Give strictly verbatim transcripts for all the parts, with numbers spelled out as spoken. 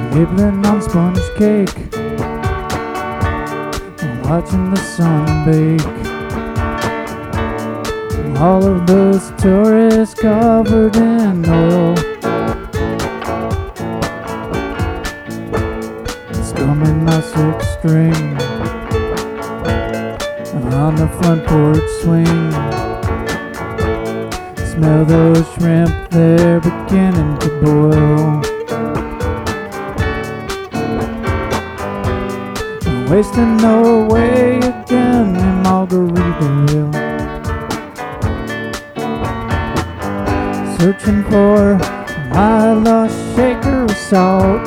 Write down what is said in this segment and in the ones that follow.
nibbling on sponge cake, watching the sun bake. All of those tourists covered in oil, strumming my sixth string on the front porch swing. Smell those shrimp, they're beginning to boil. Wasting away again in Margaritaville, searching for my lost shaker of salt.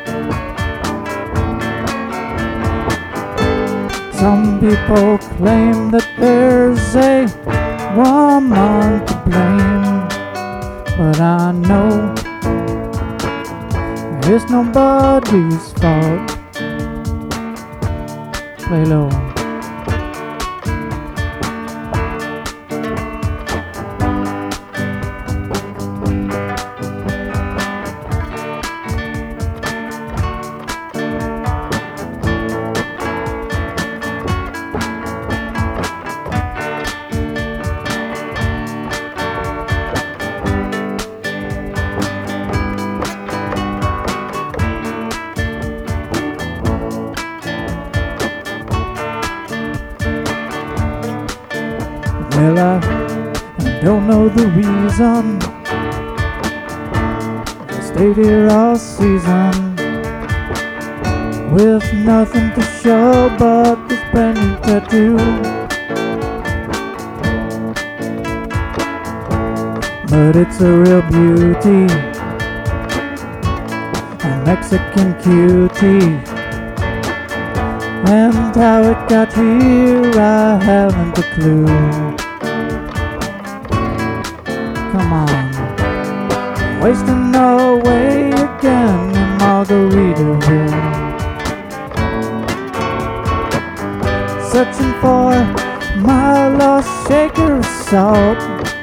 Some people claim that there's a woman to blame, but I know it's nobody's fault. Play low. Well, I don't know the reason I stayed here all season, with nothing to show but this brand new tattoo. But it's a real beauty, a Mexican cutie, and how it got here I haven't a clue. Come on, wasting away again in Margaritaville, searching for my lost shaker of salt.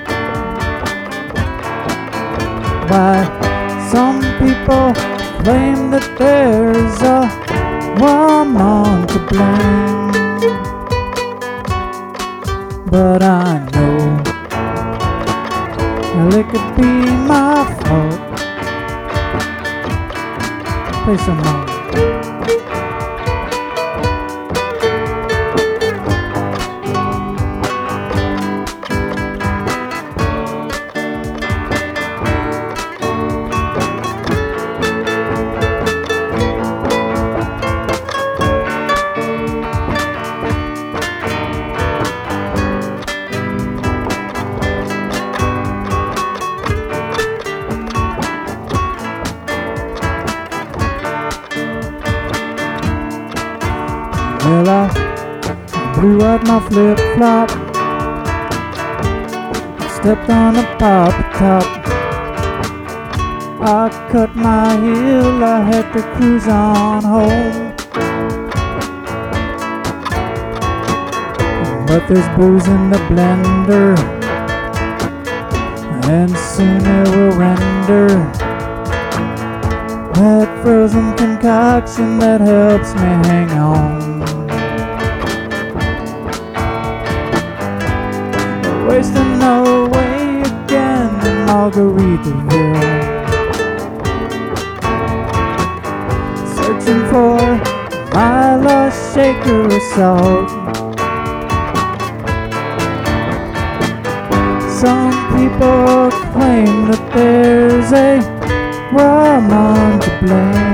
Why some people claim that there's a woman to blame, but I know well, it could be my fault. Play some more. Well, I blew out my flip-flop, stepped on a pop top. I cut my heel, I had to cruise on home. But there's booze in the blender, and soon it will render that frozen concoction that helps me hang on. Wasting away again in Margaritaville, searching for my lost shaker of salt. Some people claim that there's a woman to blame,